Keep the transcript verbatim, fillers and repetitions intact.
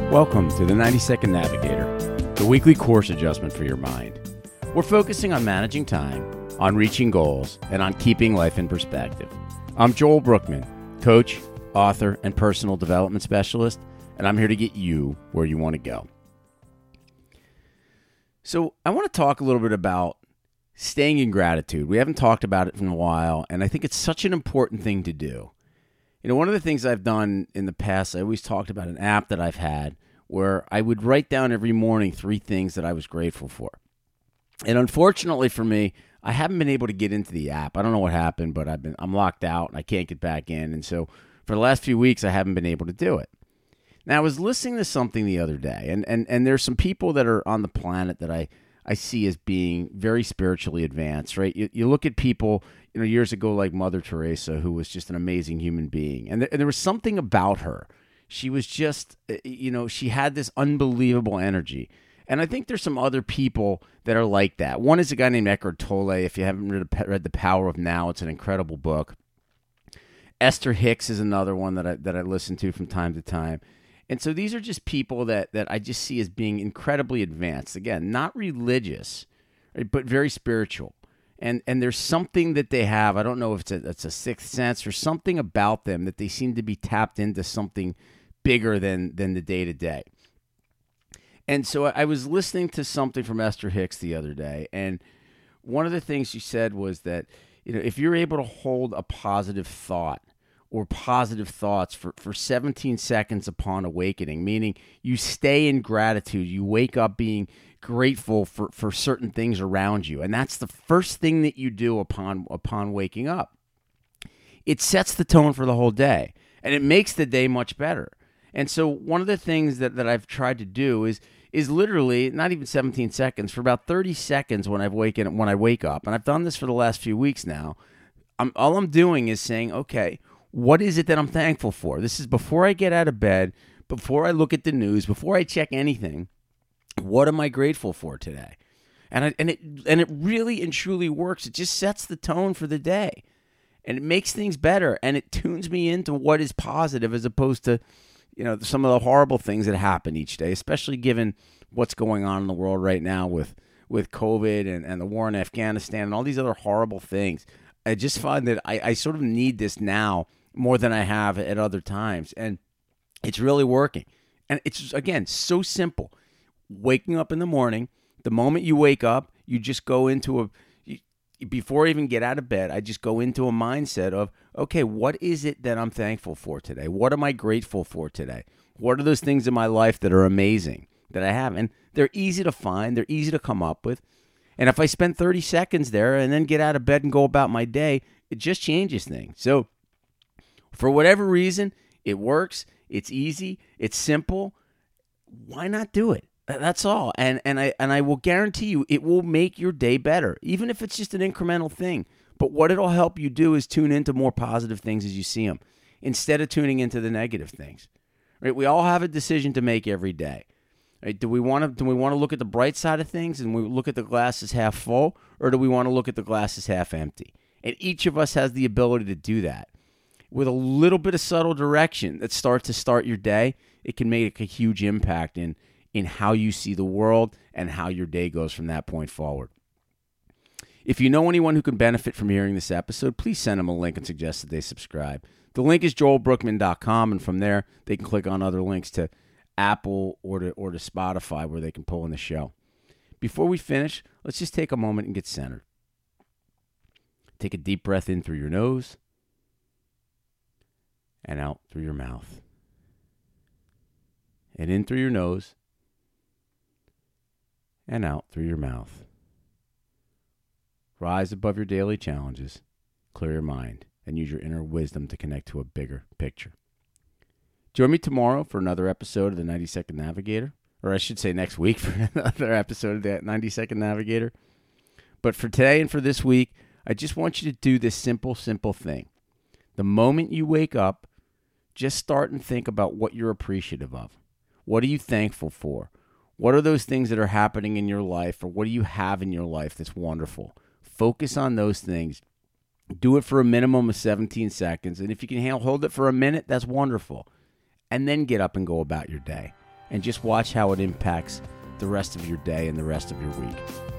Welcome to the ninety second Navigator, the weekly course adjustment for your mind. We're focusing on managing time, on reaching goals, and on keeping life in perspective. I'm Joel Brookman, coach, author, and personal development specialist, and I'm here to get you where you want to go. So I want to talk a little bit about staying in gratitude. We haven't talked about it in a while, and I think it's such an important thing to do. You know, one of the things I've done in the past, I always talked about an app that I've had where I would write down every morning three things that I was grateful for. And unfortunately for me, I haven't been able to get into the app. I don't know what happened, but I've been I'm locked out and I can't get back in. And so for the last few weeks, I haven't been able to do it. Now, I was listening to something the other day, and and, and there's some people that are on the planet that I, I see as being very spiritually advanced, right? You, you look at people, you know, years ago like Mother Teresa, who was just an amazing human being. And, th- and there was something about her. She was just, you know, she had this unbelievable energy. And I think there's some other people that are like that. One is a guy named Eckhart Tolle. If you haven't read, read The Power of Now, it's an incredible book. Esther Hicks is another one that I that I listen to from time to time. And so these are just people that, that I just see as being incredibly advanced. Again, not religious, right, but very spiritual. And and there's something that they have. I don't know if it's a, it's a sixth sense or something about them that they seem to be tapped into something bigger than than the day-to-day. And so I was listening to something from Esther Hicks the other day, and one of the things she said was that, you know, if you're able to hold a positive thought or positive thoughts for, for seventeen seconds upon awakening, meaning you stay in gratitude, you wake up being grateful for, for certain things around you, and that's the first thing that you do upon upon waking up. It sets the tone for the whole day, and it makes the day much better. And so one of the things that, that I've tried to do is is literally, not even seventeen seconds, for about thirty seconds when I've waken when I wake up, and I've done this for the last few weeks now, I'm, all I'm doing is saying, okay, what is it that I'm thankful for? This is before I get out of bed, before I look at the news, before I check anything. What am I grateful for today? And I, and it and it really and truly works. It just sets the tone for the day, and it makes things better, and it tunes me into what is positive as opposed to, you know, some of the horrible things that happen each day, especially given what's going on in the world right now with with COVID and, and the war in Afghanistan and all these other horrible things. I just find that I, I sort of need this now more than I have at other times, and it's really working. And it's, again, so simple. Waking up in the morning, the moment you wake up, you just go into a, you, before I even get out of bed, I just go into a mindset of, okay, what is it that I'm thankful for today? What am I grateful for today? What are those things in my life that are amazing that I have? And they're easy to find. They're easy to come up with. And if I spend thirty seconds there and then get out of bed and go about my day, it just changes things. So for whatever reason, it works. It's easy. It's simple. Why not do it? That's all. And and I and I will guarantee you it will make your day better, even if it's just an incremental thing. But what it'll help you do is tune into more positive things as you see them, instead of tuning into the negative things. Right? We all have a decision to make every day. Right? Do we want to do we want to look at the bright side of things and we look at the glass as half full, or do we want to look at the glass as half empty? And each of us has the ability to do that. With a little bit of subtle direction that starts to start your day, it can make a huge impact in in how you see the world and how your day goes from that point forward. If you know anyone who can benefit from hearing this episode, please send them a link and suggest that they subscribe. The link is joel brookman dot com, and from there, they can click on other links to Apple or to, or to Spotify where they can pull in the show. Before we finish, let's just take a moment and get centered. Take a deep breath in through your nose and out through your mouth. And in through your nose and out through your mouth. Rise above your daily challenges, clear your mind, and use your inner wisdom to connect to a bigger picture. Join me tomorrow for another episode of the ninety second Navigator, or I should say next week for another episode of the ninety second Navigator. But for today and for this week, I just want you to do this simple, simple thing. The moment you wake up, just start and think about what you're appreciative of. What are you thankful for? What are those things that are happening in your life, or what do you have in your life that's wonderful? Focus on those things. Do it for a minimum of seventeen seconds. And if you can hold it for a minute, that's wonderful. And then get up and go about your day. and just watch how it impacts the rest of your day and the rest of your week.